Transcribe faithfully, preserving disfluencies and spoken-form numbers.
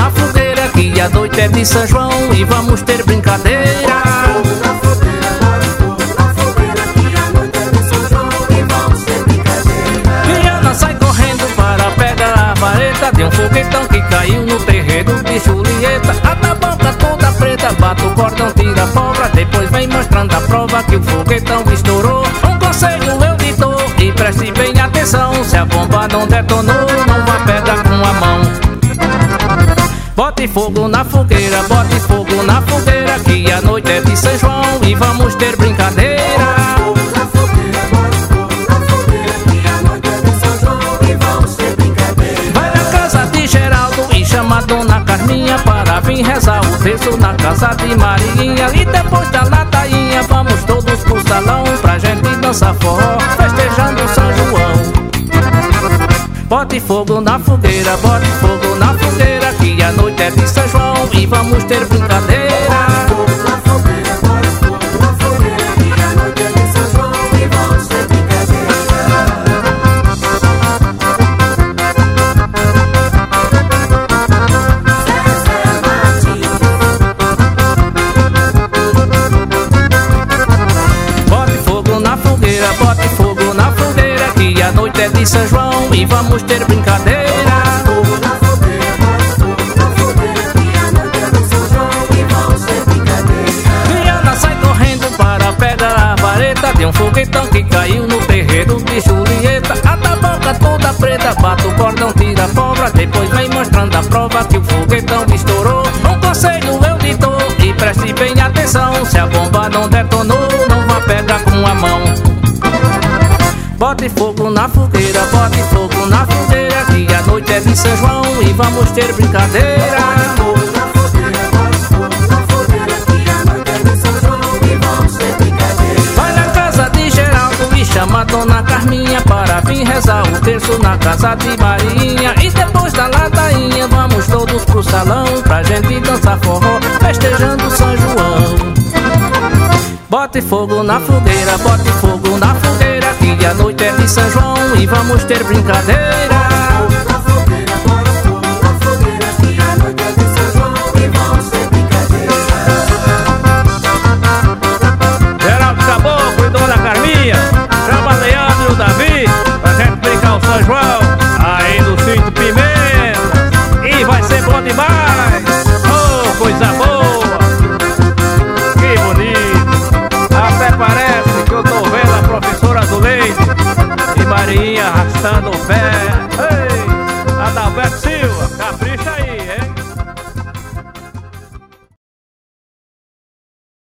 na fogueira que a noite é de São João e vamos ter brincadeira. Viana sai correndo para pegar a vareta de um foguetão que caiu no terreiro de Julieta. A taboca toda preta, bate o cordão, tira a pólvora, depois vem mostrando a prova que o foguetão estourou. Um conselho eu lhe dou e preste bem atenção: se a bomba não detonou, não vai pegar com a mão. Bote fogo na fogueira, bote fogo na fogueira que a noite é de São João e vamos ter brincadeira. Chama a dona Carminha para vir rezar o terço na casa de Marinha. E depois da ladainha vamos todos pro salão pra gente dançar forró, festejando São João. Bote fogo na fogueira, bote fogo na fogueira que a noite é de São João e vamos ter brincadeira. Bote fogo na fogueira que a noite é de São João e vamos ter brincadeira. Fogo na fogueira, bote fogo na fogueira que a noite é de São João e vamos ter brincadeira. Viana sai correndo para pegar a vareta de um foguetão que caiu no terreiro de Julieta. A taboca toda preta, bate o cordão, tira a pólvora, depois vem mostrando a prova que o foguetão estourou. Um conselho eu lhe dou e preste bem atenção: se a bomba não detonou, não vai pegar com a mão. Bote fogo na fogueira, bote fogo na fogueira que a noite é de São João e vamos ter brincadeira. Fogo na fogueira, bote fogo na fogueira que a noite é de São João e vamos ter brincadeira. Vai na casa de Geraldo e chama a dona Carminha para vir rezar o terço na casa de Marinha. E depois da ladainha vamos todos pro salão pra gente dançar forró, festejando São João. Bote fogo na fogueira, bote fogo na fogueira que a noite é de São João e vamos ter brincadeira. Fogo na fogueira, bote fogo na fogueira que a noite é de São João e vamos ter brincadeira. Geraldo Caboclo e dona Carminha, chama Leandro e o Davi pra gente brincar o São João aí no sítio Pimenta. E vai ser bom demais, oh, coisa boa, que bonito. Até parece que eu tô vendo a professora do leite e Marinha arrastando o pé. Ei!